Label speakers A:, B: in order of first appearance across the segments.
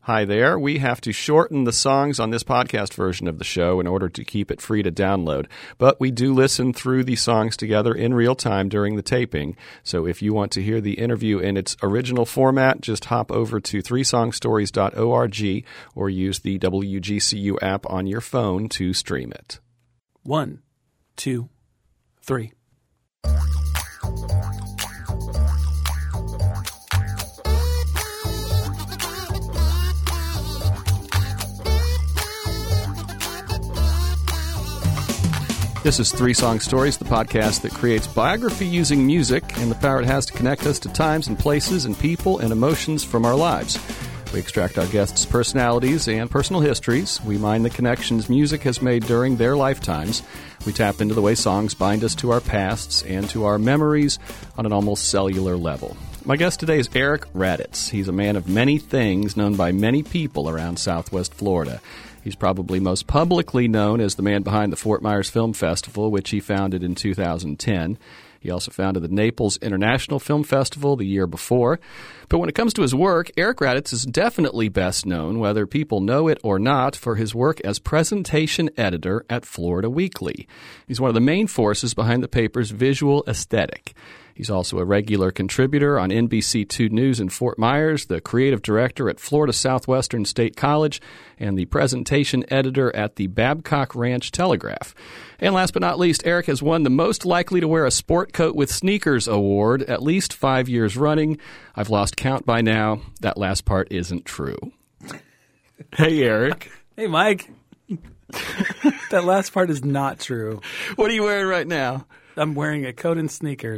A: Hi there. We have to shorten the songs on this podcast version of the show in order to keep it free to download. But we do listen through the songs together in real time during the taping. So if you want to hear the interview in its original format, just hop over to 3songstories.org or use the WGCU app on your phone to stream it.
B: 1, 2, 3.
A: This is 3 Song Stories, the podcast that creates biography using music and the power it has to connect us to times and places and people and emotions from our lives. We extract our guests' personalities and personal histories. We mine the connections music has made during their lifetimes. We tap into the way songs bind us to our pasts and to our memories on an almost cellular level. My guest today is Eric Raditz. He's a man of many things, known by many people around Southwest Florida. He's probably most publicly known as the man behind the Fort Myers Film Festival, which he founded in 2010. He also founded the Naples International Film Festival the year before. But when it comes to his work, Eric Raditz is definitely best known, whether people know it or not, for his work as presentation editor at Florida Weekly. He's one of the main forces behind the paper's visual aesthetic. He's also a regular contributor on NBC2 News in Fort Myers, the creative director at Florida Southwestern State College, and the presentation editor at the Babcock Ranch Telegraph. And last but not least, Eric has won the Most Likely to Wear a Sport Coat with Sneakers award at least 5 years running. I've lost count by now. That last part isn't true. Hey, Eric.
B: Hey, Mike. That last part is not true.
A: What are you wearing right now?
B: I'm wearing a coat and sneakers.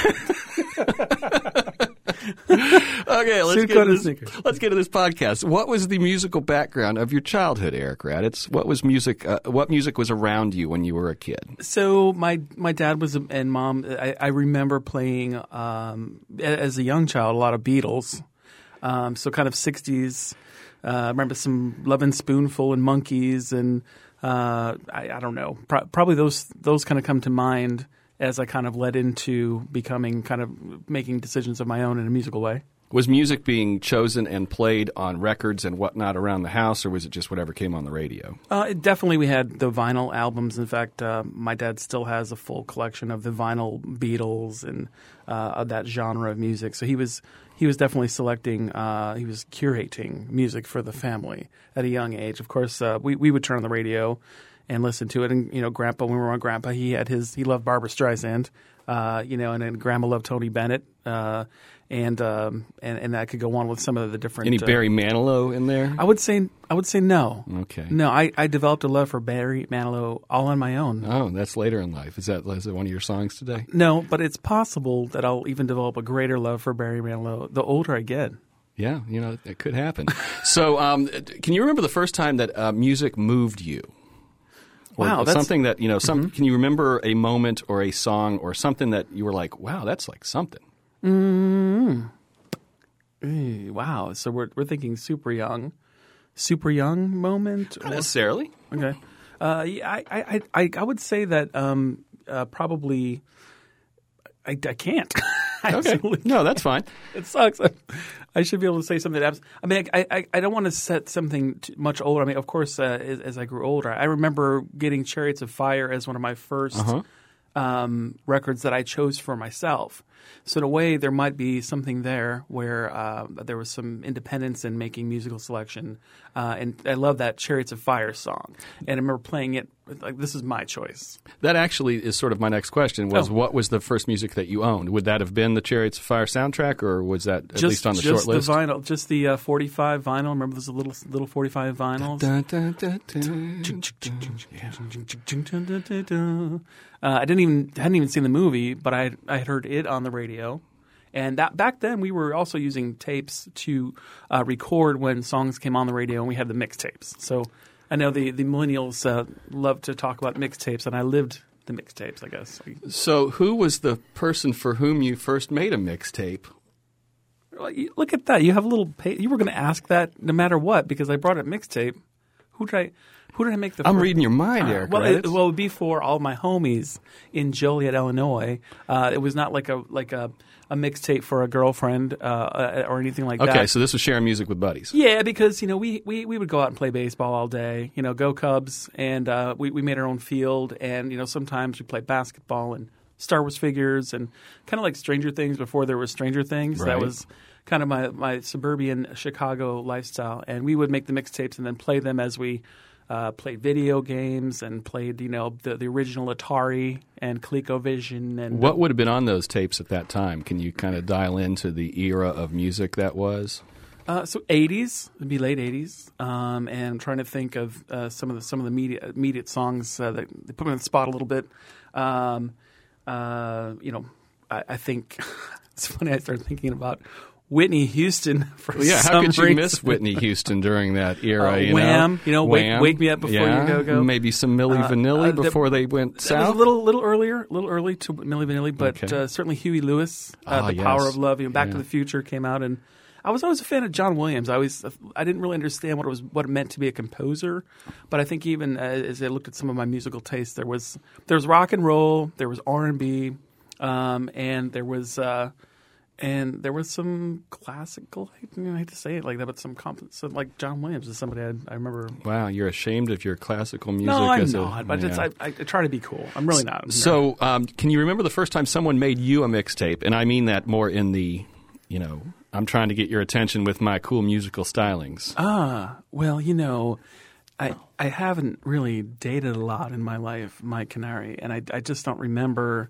A: Okay, let's get to this podcast. What was the musical background of your childhood, Eric Raditz? What was music? What music was around you when you were a kid?
B: So my dad was and mom. I remember playing as a young child a lot of Beatles. So kind of 60s. I remember some Lovin' Spoonful and Monkees, and I don't know. Probably those kind of come to mind as I kind of led into becoming kind of making decisions of my own in a musical way.
A: Was music being chosen and played on records and whatnot around the house, or was it just whatever came on the radio?
B: Definitely we had the vinyl albums. In fact, my dad still has a full collection of the vinyl Beatles and of that genre of music. So he was definitely selecting, he was curating music for the family at a young age. Of course, we would turn on the radio and listen to it. And, Grandpa, when we were on Grandpa, he loved Barbra Streisand, and then Grandma loved Tony Bennett. And that could go on with some of the different.
A: Any Barry Manilow in there?
B: I would say no.
A: Okay.
B: No, I developed a love for Barry Manilow all on my own.
A: Oh, that's later in life. Is it one of your songs today?
B: No, but it's possible that I'll even develop a greater love for Barry Manilow the older I get.
A: Yeah, it could happen. So, can you remember the first time that music moved you?
B: Wow,
A: that's something that Can you remember a moment or a song or something that you were like, "Wow, that's like something."
B: Wow. So we're thinking super young moment?
A: Not necessarily.
B: Okay. I would say that probably I can't.
A: Okay. No, that's fine.
B: It sucks. I should be able to say something. I don't want to set something much older. I mean, of course, as I grew older, I remember getting Chariots of Fire as one of my first records that I chose for myself. So in a way, there might be something there where there was some independence in making musical selection. And I love that Chariots of Fire song. And I remember playing it like, this is my choice.
A: That actually is sort of my next question was, what was the first music that you owned? Would that have been the Chariots of Fire soundtrack, or was that at least on the short list?
B: Just the vinyl, just the 45 vinyl. Remember those little 45 vinyls? I hadn't even seen the movie, but I had heard it on the radio. And that back then, we were also using tapes to record when songs came on the radio, and we had the mixtapes. So I know the millennials love to talk about mixtapes, and I lived the mixtapes, I guess.
A: So who was the person for whom you first made a mixtape?
B: Look at that. You have a little – you were going to ask that no matter what, because I brought up mixtape. Who did I make the?
A: I'm reading your mind, Eric.
B: It would be for all my homies in Joliet, Illinois. It was not like a mixtape for a girlfriend or anything like that.
A: Okay, so this was sharing music with buddies.
B: Yeah, because we would go out and play baseball all day. Go Cubs, and we made our own field, and sometimes we played basketball and Star Wars figures, and kind of like Stranger Things before there was Stranger Things.
A: Right.
B: That was kind of my suburban Chicago lifestyle, and we would make the mixtapes and then play them as we played video games and played the original Atari and ColecoVision. And
A: what would have been on those tapes at that time? Can you kind of dial into the era of music that was?
B: So 80s, it'd be late 80s, and I'm trying to think of some of the immediate songs that they put me on the spot a little bit. I think it's funny. I started thinking about Whitney Houston for some reason.
A: How could you miss Whitney Houston during that era?
B: Wham!
A: Wham.
B: Wake Me Up Before You Go.
A: Maybe some Milli Vanilli before they went south.
B: It was a little early to Milli Vanilli, but certainly Huey Lewis, The Power of Love. Back to the Future came out, and I was always a fan of John Williams. I didn't really understand what it meant to be a composer, but I think even as I looked at some of my musical tastes, there was rock and roll, there was R&B, and there was some classical. I hate to say it like that, but some like John Williams is somebody I remember.
A: Wow, you're ashamed of your classical music?
B: No, I'm not. But I try to be cool. I'm really not.
A: So, can you remember the first time someone made you a mixtape? And I mean that more in the, I'm trying to get your attention with my cool musical stylings.
B: Well, I haven't really dated a lot in my life, Mike Canary, and I just don't remember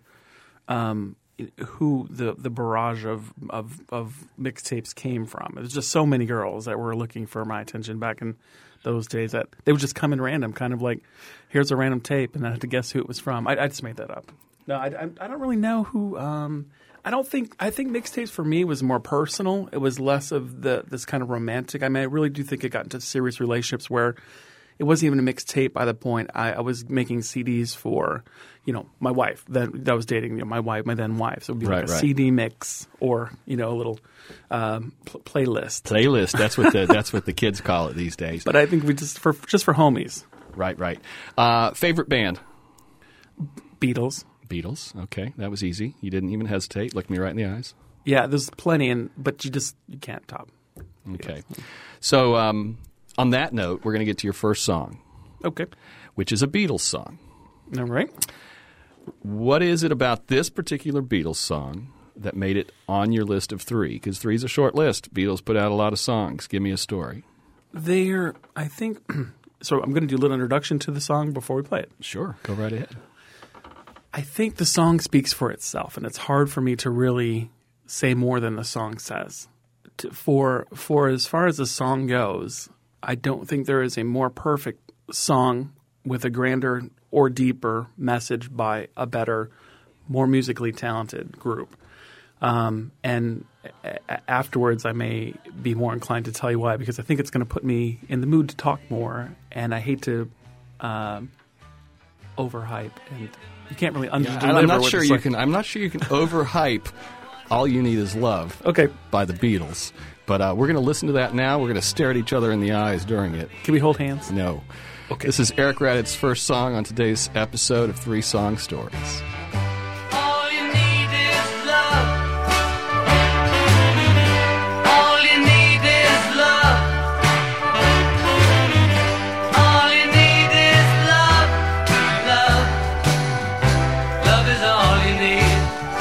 B: who the barrage of mixtapes came from. It was just so many girls that were looking for my attention back in those days that they would just come in random, kind of like, here's a random tape, and I had to guess who it was from. I just made that up. No, I don't really know who. I think mixtapes for me was more personal. It was less of this kind of romantic. I really do think it got into serious relationships where it wasn't even a mixtape by the point I was making CDs for, my wife that I was dating, my then wife. So it would be like a CD mix or, a little playlist.
A: Playlist. That's what the kids call it these days.
B: But I think we just for homies.
A: Right. Favorite band?
B: Beatles.
A: Okay, that was easy. You didn't even hesitate. Looked me right in the eyes.
B: Yeah, there's plenty, but you can't top.
A: Okay. So on that note, we're going to get to your first song.
B: Okay.
A: Which is a Beatles song.
B: All right.
A: What is it about this particular Beatles song that made it on your list of 3? Because 3 is a short list. Beatles put out a lot of songs. Give me a story.
B: I think, so I'm going to do a little introduction to the song before we play it.
A: Sure. Go right ahead.
B: I think the song speaks for itself, and it's hard for me to really say more than the song says. For as far as the song goes, I don't think there is a more perfect song with a grander or deeper message by a better, more musically talented group. And afterwards, I may be more inclined to tell you why, because I think it's going to put me in the mood to talk more, and I hate to overhype, and you can't really underdeliver.
A: I'm not sure you can overhype All You Need Is Love by the Beatles. But we're going to listen to that now. We're going to stare at each other in the eyes during it.
B: Can we hold hands?
A: No.
B: Okay.
A: This is Eric Radditz's first song on today's episode of 3 Song Stories.
C: All you need is love. All you need is love. All you need is love. Love. Love is all you need.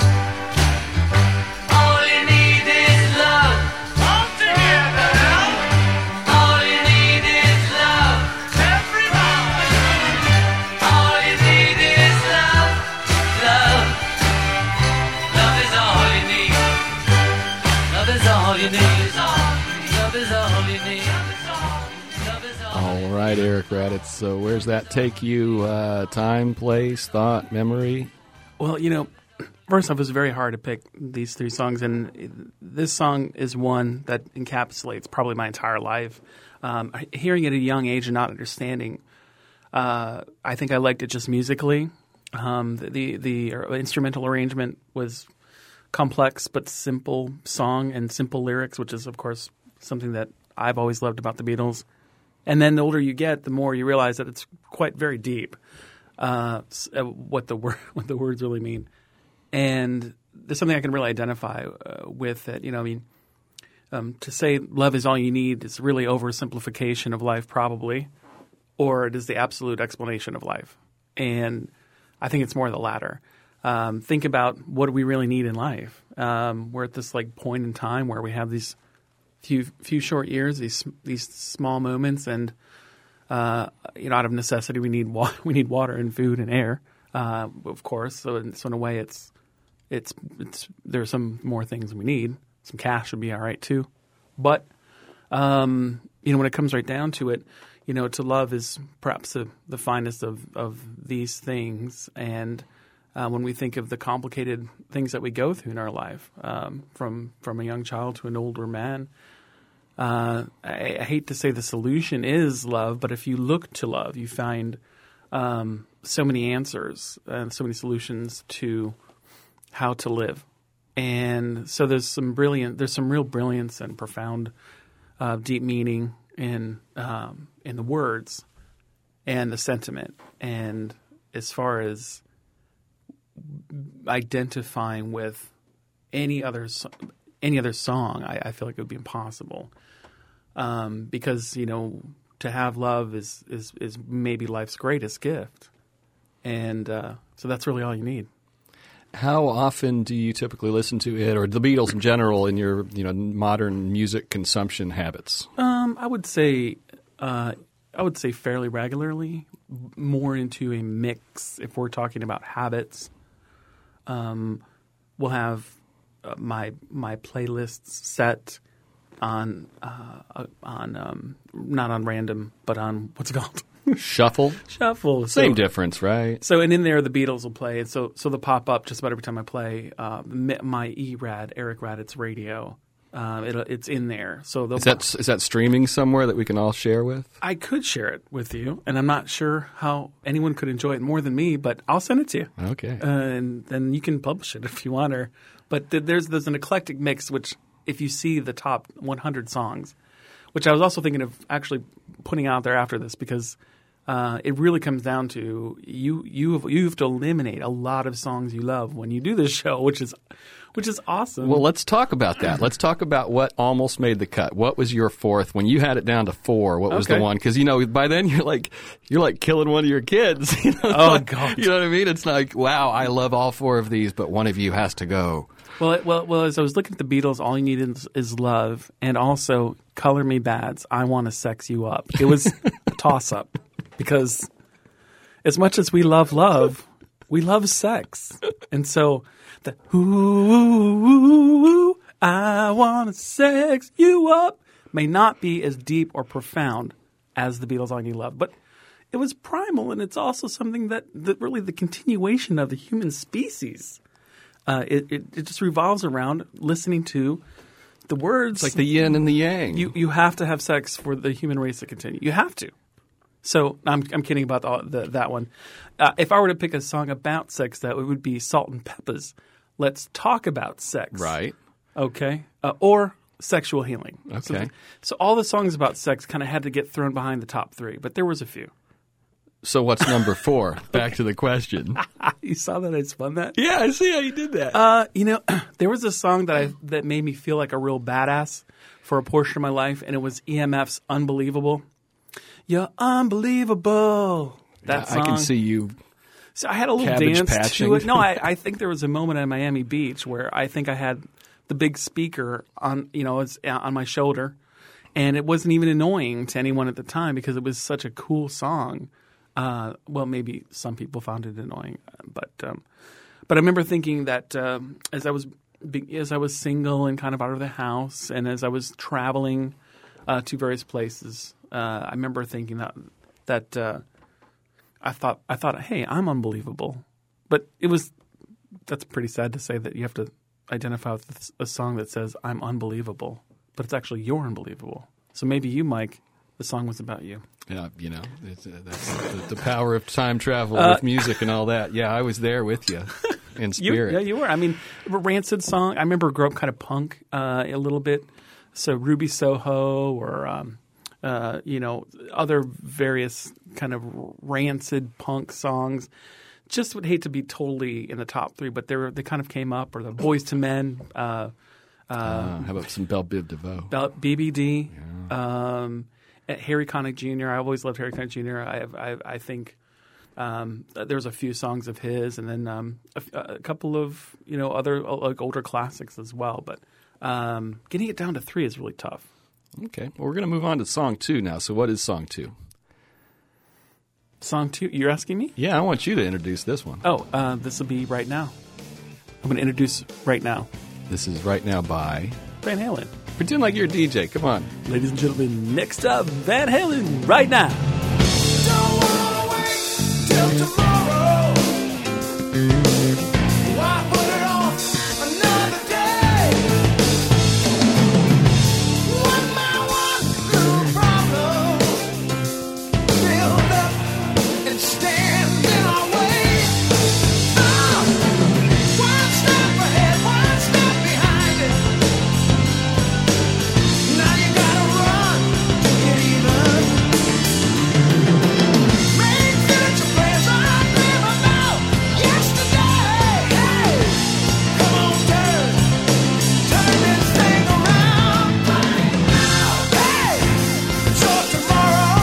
C: All you need is love. All together. All you need is love. Everybody. All you need is love. Love. Love is all you need. Love is all you need. Love is all you need. Love is all.
A: All right, Eric Radditz. So where's that take you? Time, place, thought, memory?
B: Well, first off, it was very hard to pick these 3 songs, and this song is one that encapsulates probably my entire life. Hearing it at a young age and not understanding, I think I liked it just musically. The instrumental arrangement was complex but simple song and simple lyrics, which is, of course, something that I've always loved about the Beatles. And then the older you get, the more you realize that it's quite very deep, what the words really mean. And there's something I can really identify with that. To say love is all you need is really oversimplification of life, probably, or it is the absolute explanation of life. And I think it's more the latter. Think about what do we really need in life. We're at this point in time where we have these few short years, these small moments, and out of necessity we need water and food and air, of course. So in a way, it's there's some more things we need. Some cash would be all right too, but when it comes right down to it, to love is perhaps the finest of these things. And when we think of the complicated things that we go through in our life, from a young child to an older man, I hate to say the solution is love, but if you look to love, you find so many answers and so many solutions to how to live. And so there's some real brilliance and profound, deep meaning in the words and the sentiment. And as far as identifying with any other song, I feel like it would be impossible, because to have love is maybe life's greatest gift, and so that's really all you need.
A: How often do you typically listen to it, or the Beatles in general, in your modern music consumption habits?
B: I would say fairly regularly, more into a mix. If we're talking about habits, we'll have my playlists set on not on random, but on what's it called?
A: Shuffle. Same difference, right?
B: So, and in there, the Beatles will play. And so they'll pop up just about every time I play my E-Rad, Eric Raddatz radio. It's in there. So is
A: that streaming somewhere that we can all share with?
B: I could share it with you, and I'm not sure how anyone could enjoy it more than me, but I'll send it to you.
A: Okay.
B: And then you can publish it if you want. But there's an eclectic mix, which if you see the top 100 songs, which I was also thinking of actually putting out there after this, because it really comes down to you have to eliminate a lot of songs you love when you do this show, which is awesome.
A: Well, let's talk about that. Let's talk about what almost made the cut. What was your fourth? When you had it down to 4, what was the one? Because by then you're like killing one of your kids.
B: Oh God!
A: You know what I mean? It's like, wow, I love all 4 of these, but one of you has to go.
B: Well, as I was looking at the Beatles, All You Need is Love, and also Color Me Bad's I Want to Sex You Up. It was a toss-up, because as much as we love, we love sex. And so the ooh, I want to sex you up may not be as deep or profound as the Beatles' All You Need Love, but it was primal, and it's also something that really the continuation of the human species. It just revolves around listening to the words.
A: It's like the yin and the yang.
B: You have to have sex for the human race to continue. You have to. So I'm kidding about that one. If I were to pick a song about sex, that it would be Salt and Pepper's "Let's Talk About Sex."
A: Right.
B: Okay. Or Sexual Healing.
A: Okay.
B: So all the songs about sex kind of had to get thrown behind the top 3, but there was a few.
A: So what's number 4? Back to the question.
B: You saw that I spun that?
A: Yeah, I see how you did that.
B: There was a song that made me feel like a real badass for a portion of my life, and it was EMF's "Unbelievable." You're unbelievable. That song.
A: I can see you.
B: So I had a little dance
A: patching.
B: to it. No, I think there was a moment at Miami Beach where I think I had the big speaker on my shoulder, and it wasn't even annoying to anyone at the time because it was such a cool song. Well, maybe some people found it annoying, but I remember thinking that as I was single and kind of out of the house, and as I was traveling to various places, I remember thinking that I thought, hey, I'm unbelievable, but that's pretty sad to say that you have to identify with a song that says I'm unbelievable, but it's actually you're unbelievable. So maybe you, Mike, the song was about you.
A: Yeah, that's the power of time travel with music and all that. Yeah, I was there with you in spirit.
B: You were. I mean, a Rancid song. I remember grew up kind of punk a little bit. So Ruby Soho or other various kind of rancid punk songs. Just would hate to be totally in the top 3, but they kind of came up. Or the Boyz II Men.
A: How about some Belle Biv DeVoe?
B: BBD. Yeah. Harry Connick Jr. I always loved Harry Connick Jr. I think there's a few songs of his, and then a couple of other like older classics as well. But getting it down to 3 is really tough.
A: Okay, well, we're going to move on to song 2 now. So what is song 2?
B: Song 2, you're asking me?
A: Yeah, I want you to introduce this one.
B: Oh, this will be Right Now. I'm going to introduce Right Now.
A: This is Right Now by
B: Van Halen.
A: Pretend like you're a DJ. Come on.
B: Ladies and gentlemen, next up, Van Halen, Right Now.
C: Don't wanna wait till tomorrow. Why put it off another day? One by one, little problem build up and stand in our way. One step ahead, one step behind it. Now you gotta run to get even. Make future plans I dream about yesterday. Hey, come on, turn this thing around right now. Hey, it's your tomorrow.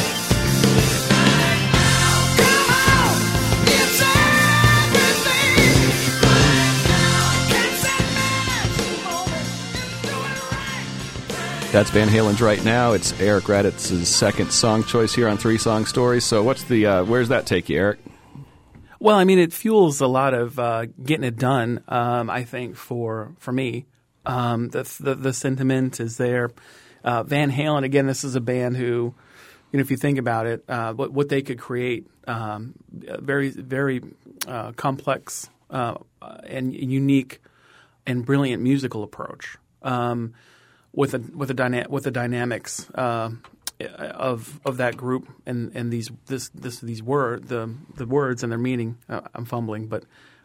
C: Come on, it's everything. Can't say moment, do it right.
A: That's Van Halen's Right Now. It's Eric Raditz's second song choice here on 3 Song Stories. So what's the where's that take you, Eric?
B: Well, I mean, it fuels a lot of getting it done. I think for me, the sentiment is there. Van Halen, again, this is a band who, if you think about it, what they could create, very very complex and unique and brilliant musical approach. With the dynamics of that group and these words and their meaning. I'm fumbling, but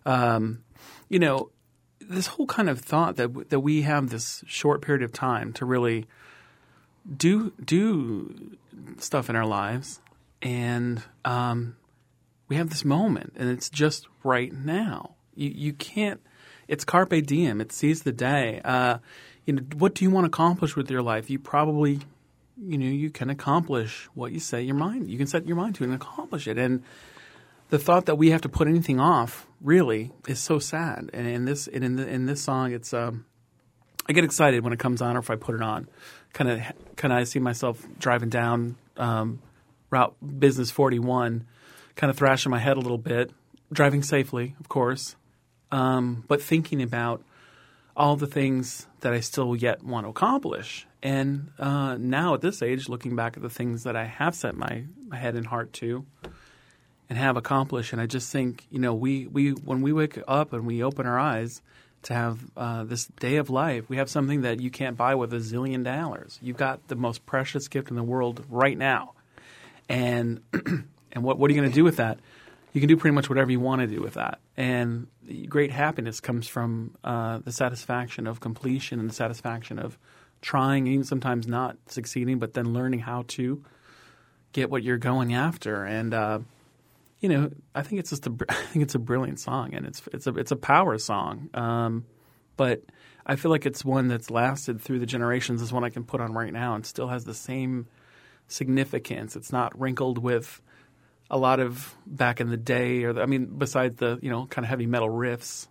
B: this whole kind of thought that we have this short period of time to really do stuff in our lives, and we have this moment, and it's just right now. You can't. It's carpe diem. It seize the day. What do you want to accomplish with your life? You probably, you can accomplish what you set your mind. You can set your mind to and accomplish it. And the thought that we have to put anything off really is so sad. And in this song, it's I get excited when it comes on, or if I put it on. Kind of, I see myself driving down Route Business 41, kind of thrashing my head a little bit, driving safely, of course, but thinking about all the things that I still yet want to accomplish. And now at this age, looking back at the things that I have set my head and heart to and have accomplished, and I just think, we when we wake up and we open our eyes to have this day of life, we have something that you can't buy with $1 zillion. You've got the most precious gift in the world right now. And what are you going to do with that? You can do pretty much whatever you want to do with that. And great happiness comes from the satisfaction of completion and the satisfaction of trying, even sometimes not succeeding, but then learning how to get what you're going after. And I think it's just a brilliant song, and it's a power song. But I feel like it's one that's lasted through the generations. It's one I can put on right now and still has the same significance. It's not wrinkled with a lot of back in the day, besides the kind of heavy metal riffs,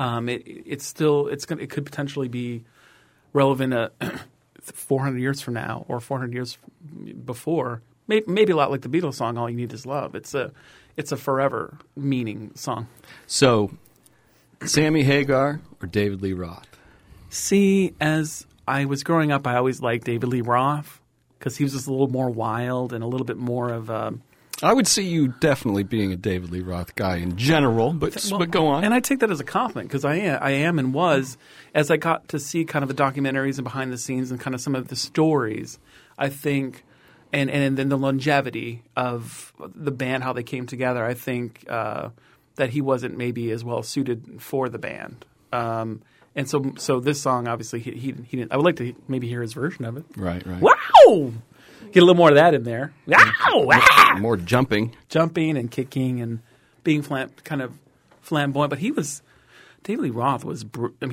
B: it could potentially be relevant 400 years from now or 400 years before. Maybe a lot like the Beatles song, "All You Need Is Love." It's a forever meaning song.
A: So, Sammy Hagar or David Lee Roth?
B: See, as I was growing up, I always liked David Lee Roth because he was just a little more wild and a little bit more of
A: I would see you definitely being a David Lee Roth guy in general, but go on.
B: And I take that as a compliment because I am and was, as I got to see kind of the documentaries and behind the scenes and kind of some of the stories, I think, and then the longevity of the band, how they came together, I think that he wasn't maybe as well suited for the band. And so this song, obviously, he didn't. I would like to maybe hear his version of it.
A: Right.
B: Wow! Get a little more of that in there. Ow, ah!
A: More jumping.
B: Jumping and kicking and being kind of flamboyant. But David Lee Roth was,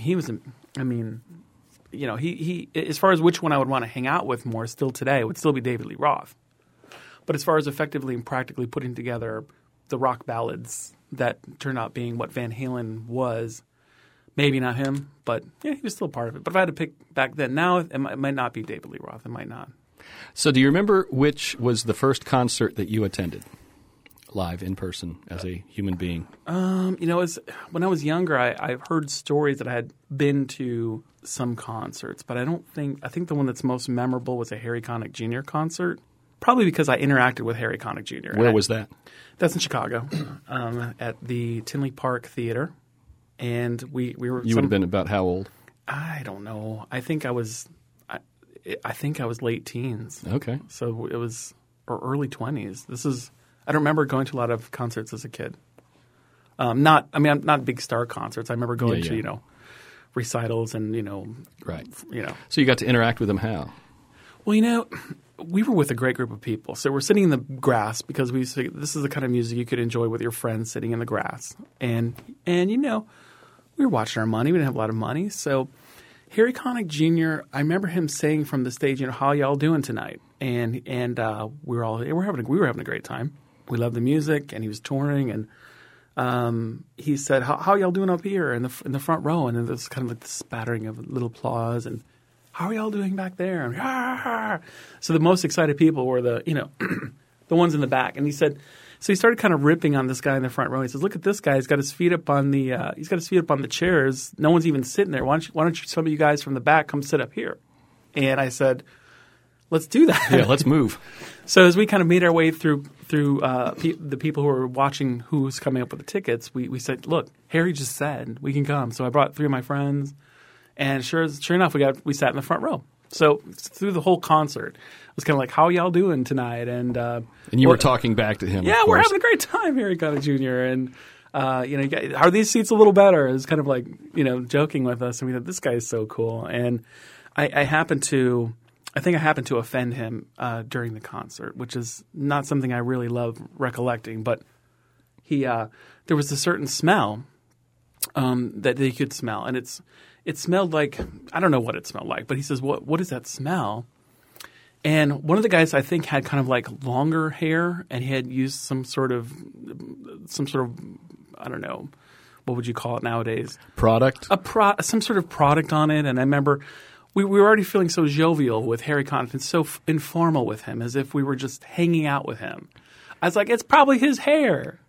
B: he as far as which one I would want to hang out with more still today, it would still be David Lee Roth. But as far as effectively and practically putting together the rock ballads that turned out being what Van Halen was, maybe not him, but yeah, he was still part of it. But if I had to pick back then, now it might not be David Lee Roth. It might not.
A: So do you remember which was the first concert that you attended live in person as a human being?
B: When I was younger, I've heard stories that I had been to some concerts, but I think the one that's most memorable was a Harry Connick Jr. concert, probably because I interacted with Harry Connick Jr.
A: Where was that?
B: That's in Chicago, at the Tinley Park Theater. And we were.
A: You would have been about how old?
B: I don't know. I think I was late teens.
A: Okay.
B: So it was or early 20s. I don't remember going to a lot of concerts as a kid. Not big star concerts. I remember going to recitals and
A: right.
B: So
A: you got to interact with them how?
B: Well, we were with a great group of people. So we're sitting in the grass because this is the kind of music you could enjoy with your friends sitting in the grass. And we were watching our money. We didn't have a lot of money. So Harry Connick Jr., I remember him saying from the stage, how y'all doing tonight? And we were having a great time. We loved the music, and he was touring, and he said, how y'all doing up here in the front row? And then there was kind of like the spattering of little applause, and how are y'all doing back there? And, so the most excited people were the the ones in the back. And he said, so he started kind of ripping on this guy in the front row. He says, "Look at this guy. He's got his feet up on the chairs. No one's even sitting there. Why don't you some of you guys from the back come sit up here?" And I said, "Let's do that.
A: Yeah, let's move."
B: So as we kind of made our way through the people who were watching who was coming up with the tickets, we said, "Look, Harry just said we can come." So I brought 3 of my friends. And sure enough, we sat in the front row. So through the whole concert, it was kind of like, "How y'all doing tonight?" And
A: you were talking back to him.
B: Yeah, we're having a great time, Harry Connick Jr. And are these seats a little better? It was kind of like joking with us. And we thought, this guy is so cool. And I think I happened to offend him during the concert, which is not something I really love recollecting. But there was a certain smell that they could smell, and it smelled like, I don't know what it smelled like, but he says, what is that smell? And one of the guys I think had kind of like longer hair, and he had used some sort of I don't know, what would you call it nowadays?
A: Product?
B: Some sort of product on it. And I remember we were already feeling so jovial with Harry Connick and so informal with him, as if we were just hanging out with him. I was like, it's probably his hair,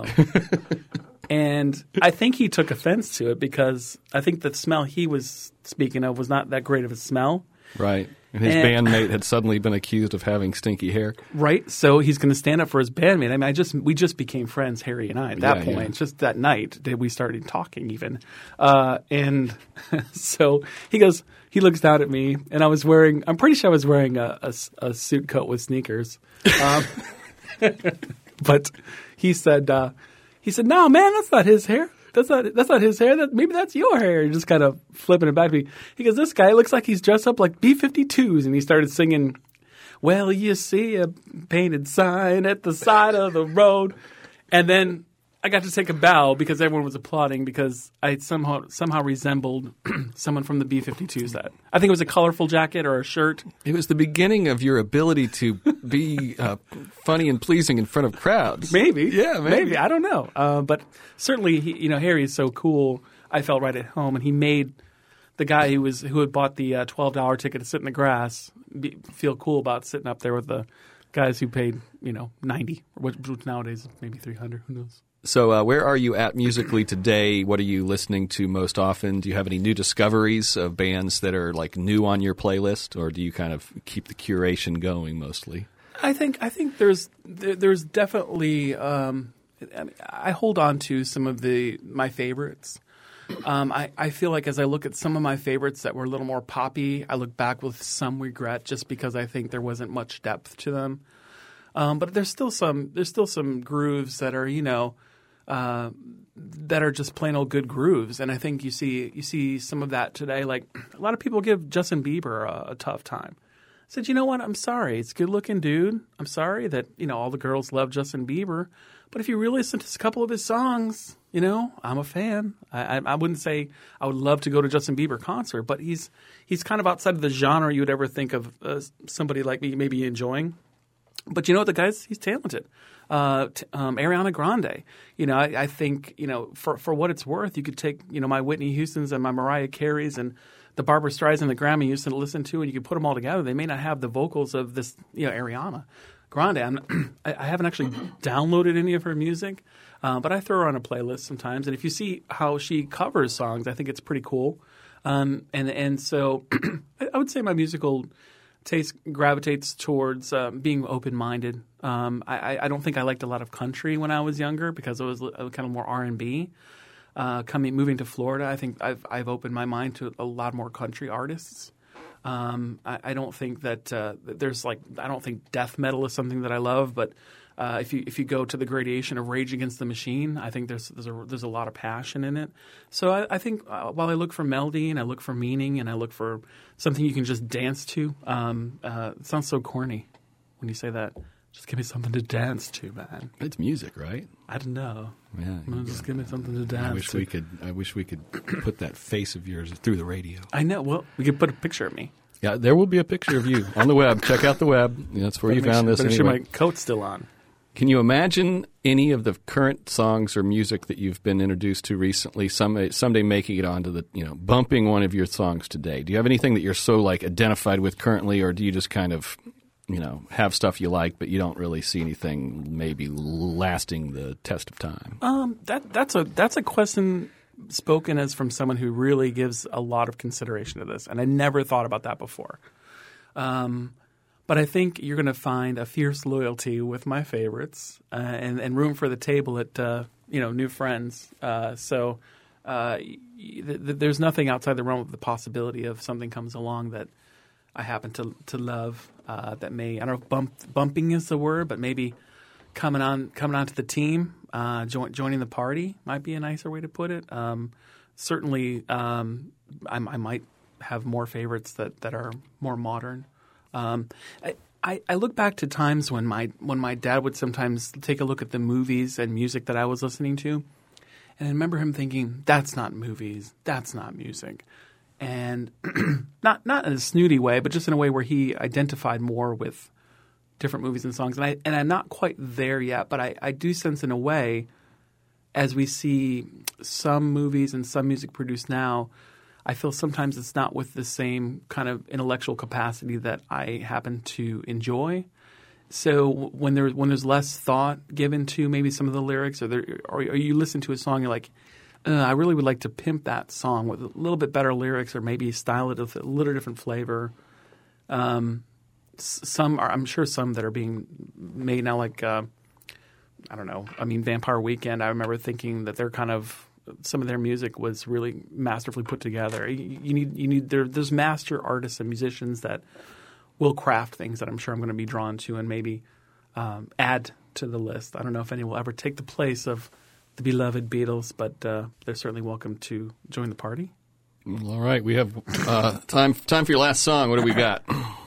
B: And I think he took offense to it because I think the smell he was speaking of was not that great of a smell.
A: Right. And his bandmate had suddenly been accused of having stinky hair. Right.
B: So he's going to stand up for his bandmate. I mean, we just became friends, Harry and I, at that point. Yeah. Just that night did we started talking even. And so he looks down at me, and I'm pretty sure I was wearing a suit coat with sneakers. But he said, "No, man, that's not his hair. That's not his hair. Maybe that's your hair." Just kind of flipping it back to me. He goes, "This guy looks like he's dressed up like B-52s," and he started singing, "Well, you see a painted sign at the side of the road," and then I got to take a bow because everyone was applauding because I somehow resembled someone from the B-52s. That I think it was a colorful jacket or a shirt.
A: It was the beginning of your ability to be funny and pleasing in front of crowds.
B: Maybe,
A: yeah, maybe.
B: I don't know, but certainly, Harry is so cool. I felt right at home, and he made the guy who had bought the $12 ticket to sit in the grass feel cool about sitting up there with the guys who paid $90, which nowadays is maybe $300. Who knows?
A: So where are you at musically today? What are you listening to most often? Do you have any new discoveries of bands that are like new on your playlist, or do you kind of keep the curation going mostly?
B: I think there's definitely I hold on to some of my favorites. I feel like as I look at some of my favorites that were a little more poppy, I look back with some regret just because I think there wasn't much depth to them. But there's still some grooves that are that are just plain old good grooves, and I think you see some of that today. Like a lot of people give Justin Bieber a tough time, said, you know what? I'm sorry. It's a good-looking dude. I'm sorry that, all the girls love Justin Bieber. But if you really listen to a couple of his songs, I'm a fan. I wouldn't say I would love to go to Justin Bieber concert, but he's kind of outside of the genre you would ever think of somebody like me maybe enjoying. But you know what? The guy's he's talented. Ariana Grande. I think, for what it's worth, you could take, my Whitney Houstons and my Mariah Careys and the Barbara Streisand, the Grammy used to listen to, and you could put them all together. They may not have the vocals of this, Ariana Grande. I haven't actually downloaded any of her music, but I throw her on a playlist sometimes. And if you see how she covers songs, I think it's pretty cool. And so I would say my musical taste gravitates towards being open-minded. I don't think I liked a lot of country when I was younger because it was kind of more R&B. Moving to Florida, I think I've opened my mind to a lot more country artists. I don't think that I don't think death metal is something that I love, but if you go to the gradation of Rage Against the Machine, I think there's a lot of passion in it. So I think while I look for melody and I look for meaning and I look for something you can just dance to, it sounds so corny when you say that. Just give me something to dance to, man.
A: It's music, right?
B: I don't know.
A: Yeah.
B: Just give me something to dance to.
A: I wish we could put that face of yours through the radio.
B: I know. Well, we could put a picture of me.
A: Yeah, there will be a picture of you on the web. Check out the web. That's where you found this.
B: But anyway. My coat's still on.
A: Can you imagine any of the current songs or music that you've been introduced to recently someday making it onto the, bumping one of your songs today? Do you have anything that you're so identified with currently, or do you just kind of have stuff you like, but you don't really see anything maybe lasting the test of time?
B: That's a question spoken as from someone who really gives a lot of consideration to this, and I never thought about that before. But I think you're going to find a fierce loyalty with my favorites and room for the table at new friends. So there's nothing outside the realm of the possibility of something comes along that I happen to love that may, I don't know if bumping is the word, but maybe coming on to the team, joining the party might be a nicer way to put it. Certainly, I might have more favorites that are more modern. I look back to times when my dad would sometimes take a look at the movies and music that I was listening to, and I remember him thinking, "That's not movies, that's not music." And not in a snooty way, but just in a way where he identified more with different movies and songs. And I'm not quite there yet, but I do sense in a way, as we see some movies and some music produced now, I feel sometimes it's not with the same kind of intellectual capacity that I happen to enjoy. So when there's less thought given to maybe some of the lyrics, or you listen to a song, you're like, I really would like to pimp that song with a little bit better lyrics, or maybe style it with a little different flavor. I'm sure some that are being made now, like I don't know. I mean, Vampire Weekend. I remember thinking that some of their music was really masterfully put together. There's master artists and musicians that will craft things that I'm sure I'm going to be drawn to and maybe add to the list. I don't know if any will ever take the place of the beloved Beatles, but they're certainly welcome to join the party.
A: All right, we have time for your last song. What do we got?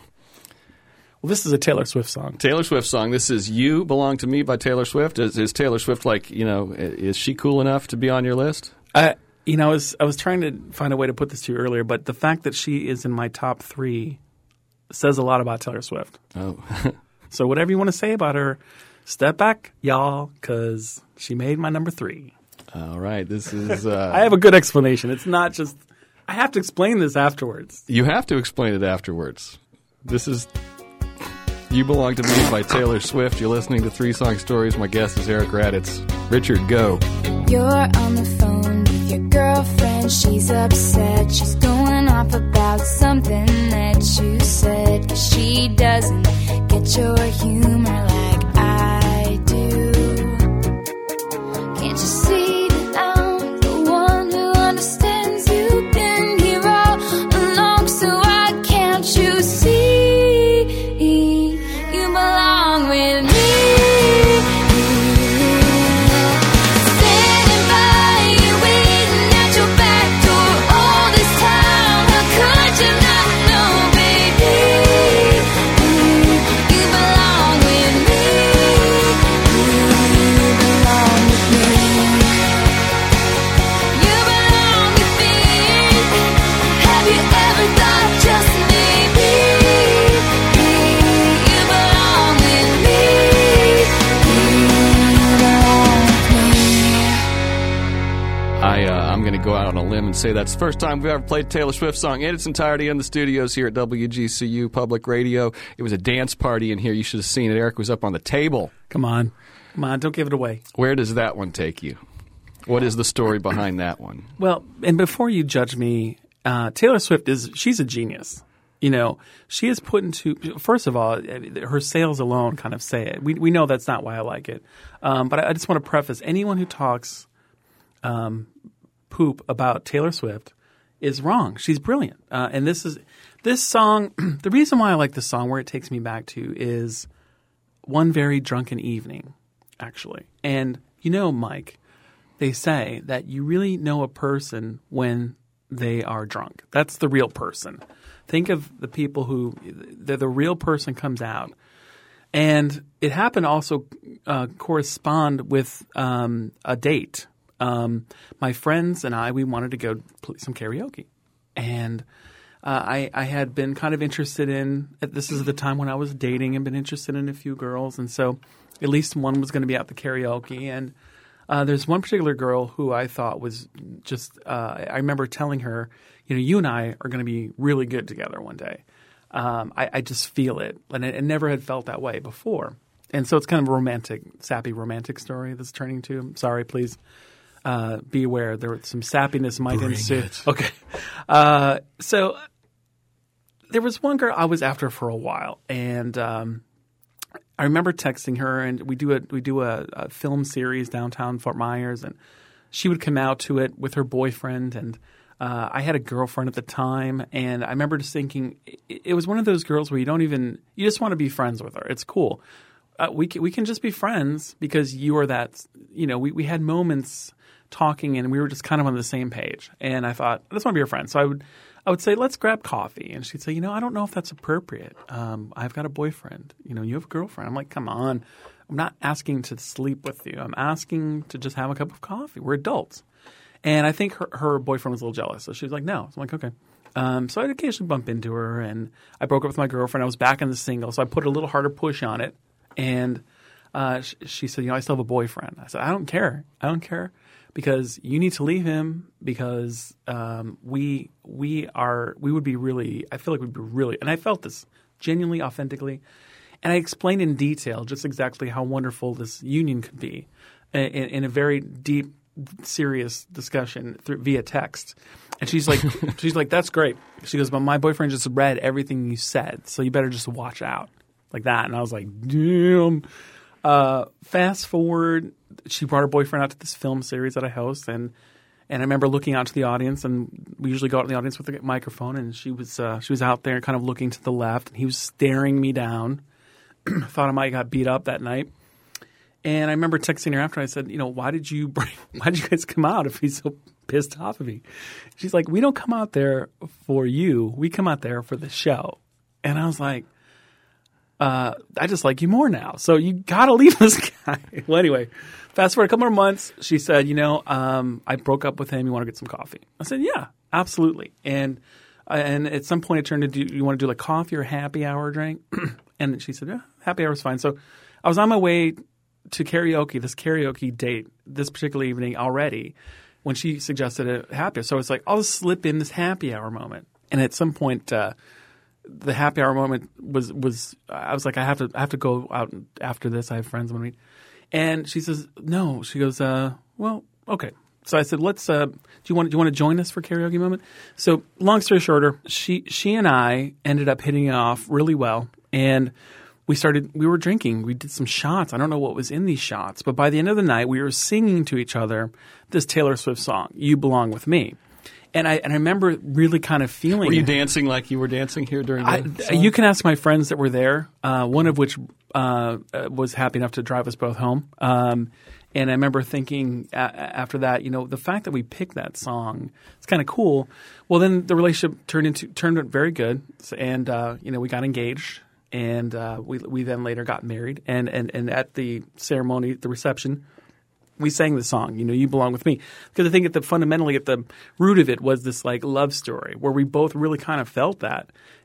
B: Well, this is a Taylor Swift song.
A: Taylor Swift song. This is "You Belong to Me" by Taylor Swift. Is Taylor Swift is she cool enough to be on your list?
B: I was trying to find a way to put this to you earlier, but the fact that she is in my top 3 says a lot about Taylor Swift.
A: Oh.
B: So whatever you want to say about her, step back, y'all, because she made my number 3.
A: All right. This is...
B: I have a good explanation. It's not just... I have to explain this afterwards.
A: You have to explain it afterwards. This is "You Belong to Me" by Taylor Swift. You're listening to 3 Song Stories. My guest is Eric Raditz. Richard, go.
D: You're on the phone with your girlfriend. She's upset. She's going off about something that you said. 'Cause she doesn't get your humor like I do. Can't you see that I'm the one who understands? You've been here all along, so why can't you see you belong with me? Standing by you, waiting at your back door all this time. How could you not know, baby?
A: go out on a limb and say that's the first time we've ever played a Taylor Swift song in its entirety in the studios here at WGCU Public Radio. It was a dance party in here. You should have seen it. Eric was up on the table.
B: Come on. Don't give it away.
A: Where does that one take you? What is the story behind that one?
B: Well, and before you judge me, Taylor Swift she's a genius. You know, she is put into, first of all, her sales alone kind of say it. We know that's not why I like it. But I just want to preface, anyone who talks poop about Taylor Swift is wrong. She's brilliant. And this song, the reason why I like this song, where it takes me back to, is one very drunken evening, actually. And you know, Mike, they say that you really know a person when they are drunk. That's the real person. Think of the people who the real person comes out. And it happened also correspond with a date. My friends and I, we wanted to go play some karaoke. And I had been kind of interested in – this is the time when I was dating and been interested in a few girls. And so at least one was going to be at the karaoke. And there's one particular girl who I thought was just I remember telling her, you know, you and I are going to be really good together one day. I just feel it. And I never had felt that way before. And so it's kind of a romantic, sappy romantic story that's turning to. Sorry, please be aware. There was some sappiness might ensue. Okay. So there was one girl I was after for a while. And I remember texting her, and we do a film series downtown Fort Myers, and she would come out to it with her boyfriend, and I had a girlfriend at the time, and I remember just thinking it was one of those girls where you just want to be friends with her. It's cool. We can just be friends because you are that. You know, we had moments talking, and we were just kind of on the same page. And I thought, I just want to be your friend. So I would say, let's grab coffee. And she'd say, you know, I don't know if that's appropriate. I've got a boyfriend. You know, you have a girlfriend. I'm like, come on. I'm not asking to sleep with you. I'm asking to just have a cup of coffee. We're adults. And I think her boyfriend was a little jealous. So she was like, no. So I'm like, okay. So I'd occasionally bump into her. And I broke up with my girlfriend. I was back in the single. So I put a little harder push on it. And she said, you know, I still have a boyfriend. I said, I don't care. Because you need to leave him because we would be really – I feel like we'd be really – and I felt this genuinely, authentically. And I explained in detail just exactly how wonderful this union could be in a very deep, serious discussion via text. And she's like, that's great. She goes, but my boyfriend just read everything you said, so you better just watch out like that. And I was like, damn. Fast forward, she brought her boyfriend out to this film series that I host, and I remember looking out to the audience, and we usually go out in the audience with a microphone, and she was out there kind of looking to the left, and he was staring me down. Thought I might have got beat up that night. And I remember texting her after. I said, you know, why did you guys come out if he's so pissed off of me? She's like, we don't come out there for you. We come out there for the show. And I was like, I just like you more now. So you got to leave this guy. Well, anyway, fast forward a couple more months. She said, you know, I broke up with him. You want to get some coffee? I said, yeah, absolutely. And at some point it turned into, you want to do like coffee or happy hour drink? And she said, yeah, happy hour is fine. So I was on my way to karaoke, this karaoke date this particular evening already when she suggested a happy hour. So it's like, I'll just slip in this happy hour moment. And at some point, the happy hour moment was I was like, I have to go out after this. I have friends I'm gonna meet. And she says, no. She goes, well, okay. So I said, let's do you want to join us for karaoke moment? So long story shorter, she and I ended up hitting it off really well, and we were drinking. We did some shots. I don't know what was in these shots, but by the end of the night, we were singing to each other this Taylor Swift song, "You Belong with Me." And I remember really kind of feeling.
A: Were you dancing like you were dancing here during the song?
B: You can ask my friends that were there, one of which was happy enough to drive us both home. And I remember thinking after that, you know, the fact that we picked that song, it's kind of cool. Well, then the relationship turned out very good. And, you know, we got engaged. And we then later got married. And at the ceremony, the reception, we sang the song, you know, "You Belong with Me," because I think fundamentally at the root of it was this like love story where we both really kind of felt that.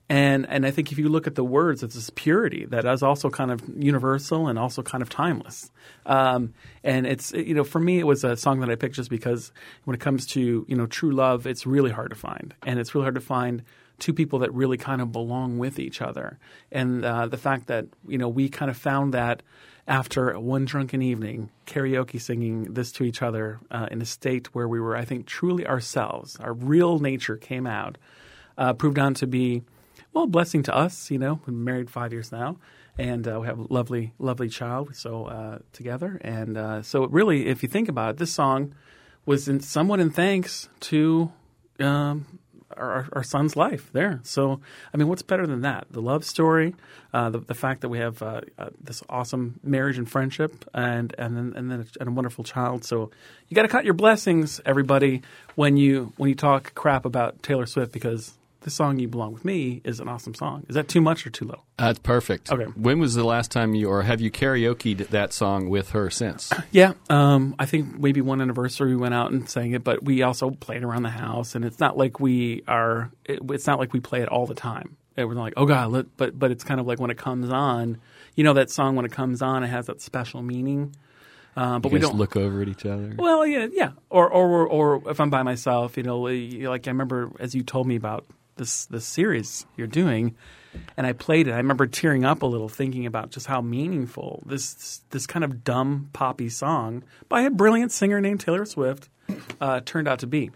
B: And I think if you look at the words, it's this purity that is also kind of universal and also kind of timeless. And it's, for me, it was a song that I picked just because when it comes to, true love, it's really hard to find. And it's really hard to find two people that really kind of belong with each other. And the fact that, we kind of found that after one drunken evening, karaoke singing this to each other in a state where we were, I think, truly ourselves, our real nature came out, proved on to be, well, a blessing to us. We've been married 5 years now, and we have a lovely, lovely child together. And so really, if you think about it, this song was somewhat in thanks to our son's life there. So, I mean, what's better than that? The love story, the fact that we have this awesome marriage and friendship, and then a wonderful child. So, you got to count your blessings, everybody, when you talk crap about Taylor Swift, because this song, You Belong With Me, is an awesome song. Is that too much or too low?
A: That's perfect.
B: Okay.
A: When was the last time have you karaoke'd that song with her since?
B: Yeah. I think maybe one anniversary we went out and sang it, but we also played around the house, and it's not like it's not like we play it all the time. We're like, oh God, but it's kind of like when it comes on, that song when it comes on, it has that special meaning. But
A: we don't look over at each other.
B: Well, yeah. Or if I'm by myself, like I remember as you told me about this series you're doing, and I played it. I remember tearing up a little, thinking about just how meaningful this kind of dumb poppy song by a brilliant singer named Taylor Swift turned out to be.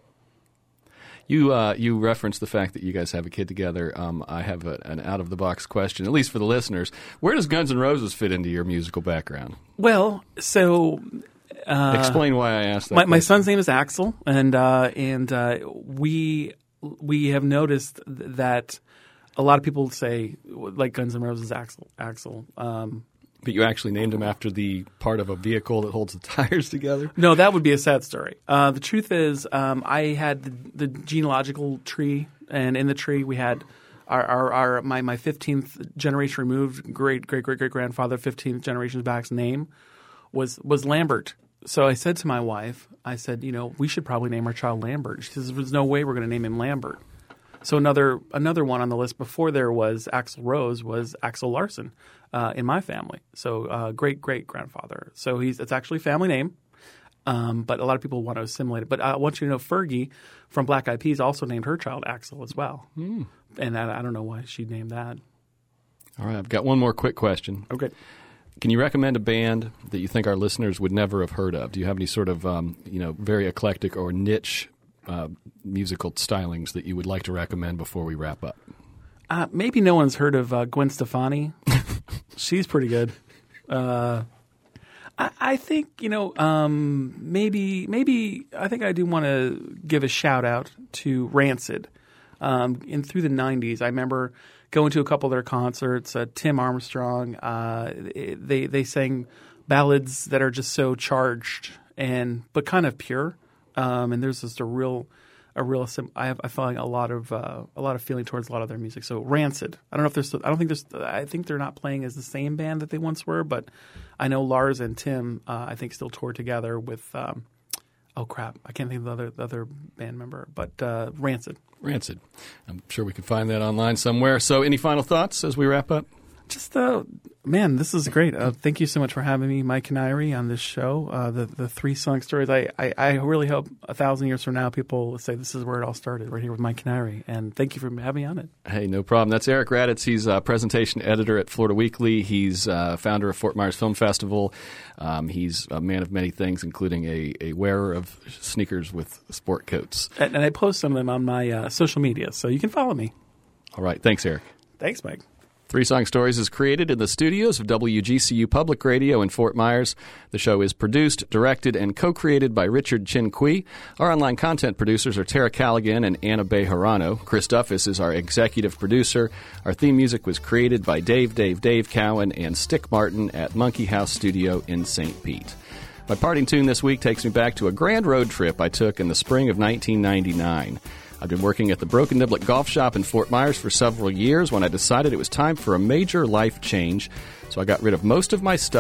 A: You referenced the fact that you guys have a kid together. I have an out-of-the-box question, at least for the listeners. Where does Guns N' Roses fit into your musical background?
B: Well, so
A: explain why I asked that.
B: My son's name is Axel, and we have noticed that a lot of people say, like Guns N' Roses, Axel.
A: But you actually named him after the part of a vehicle that holds the tires together?
B: No, that would be a sad story. The truth is, I had the genealogical tree, and in the tree we had my 15th generation removed great grandfather, 15th generation back's name was Lambert. So I said to my wife, we should probably name our child Lambert. She says, there's no way we're going to name him Lambert. So another one on the list before there was Axl Rose was Axel Larson in my family. So great-great-grandfather. So it's actually a family name, but a lot of people want to assimilate it. But I want you to know Fergie from Black Eyed Peas also named her child Axel as well. And I don't know why she named that.
A: All right, I've got one more quick question.
B: Okay.
A: Can you recommend a band that you think our listeners would never have heard of? Do you have any sort of very eclectic or niche musical stylings that you would like to recommend before we wrap up?
B: Maybe no one's heard of Gwen Stefani. She's pretty good. I think maybe I think I do want to give a shout out to Rancid. Through the 90s, I remember going to a couple of their concerts. Tim Armstrong, they sang ballads that are just so charged but kind of pure. And there's just a real. I feel like a lot of feeling towards a lot of their music. So Rancid. I think they're not playing as the same band that they once were, but I know Lars and Tim I think still tour together with. Oh crap! I can't think of the other band member, but Rancid.
A: Rancid. I'm sure we can find that online somewhere. So, any final thoughts as we wrap up?
B: Just, man, this is great. Thank you so much for having me, Mike Canary, on this show. The 3 song stories. I really hope 1,000 years from now people will say this is where it all started, right here with Mike Canary. And thank you for having me on it.
A: Hey, no problem. That's Eric Raditz. He's a presentation editor at Florida Weekly. He's founder of Fort Myers Film Festival. He's a man of many things, including a wearer of sneakers with sport coats.
B: And I post some of them on my social media, so you can follow me.
A: All right. Thanks, Eric.
B: Thanks, Mike.
A: 3 Song Stories is created in the studios of WGCU Public Radio in Fort Myers. The show is produced, directed, and co-created by Richard Chin Kui. Our online content producers are Tara Callaghan and Anna Bejarano. Chris Duffus is our executive producer. Our theme music was created by Dave Cowan and Stick Martin at Monkey House Studio in St. Pete. My parting tune this week takes me back to a grand road trip I took in the spring of 1999. I've been working at the Broken Niblet Golf Shop in Fort Myers for several years when I decided it was time for a major life change. So I got rid of most of my stuff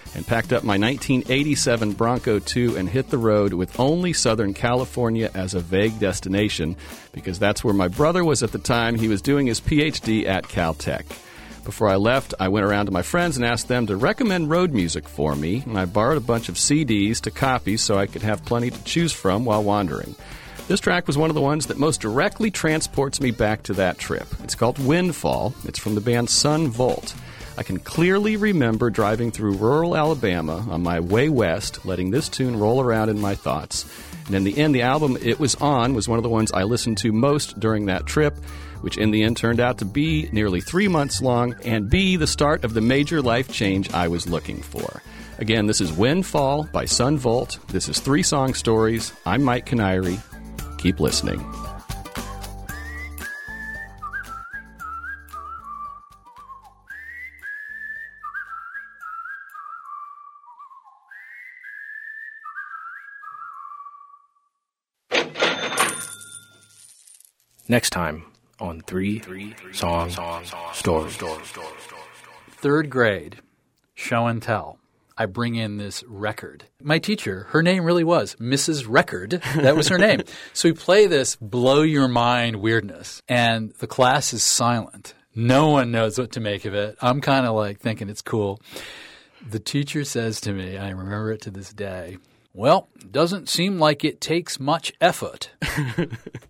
A: and packed up my 1987 Bronco 2 and hit the road with only Southern California as a vague destination because that's where my brother was at the time. He was doing his PhD at Caltech. Before I left, I went around to my friends and asked them to recommend road music for me, and I borrowed a bunch of CDs to copy so I could have plenty to choose from while wandering. This track was one of the ones that most directly transports me back to that trip. It's called Windfall. It's from the band Sun Volt. I can clearly remember driving through rural Alabama on my way west, letting this tune roll around in my thoughts. And in the end, the album it was on was one of the ones I listened to most during that trip, which in the end turned out to be nearly 3 months long and be the start of the major life change I was looking for. Again, this is Windfall by Sun Volt. This is 3 Song Stories. I'm Mike Canary. Keep listening.
E: Next time on 3 Song Stories.
F: 3rd grade, show and tell. I bring in this record. My teacher, her name really was Mrs. Record. That was her name. So we play this blow your mind weirdness, and the class is silent. No one knows what to make of it. I'm kind of like thinking it's cool. The teacher says to me, I remember it to this day, "Well, doesn't seem like it takes much effort."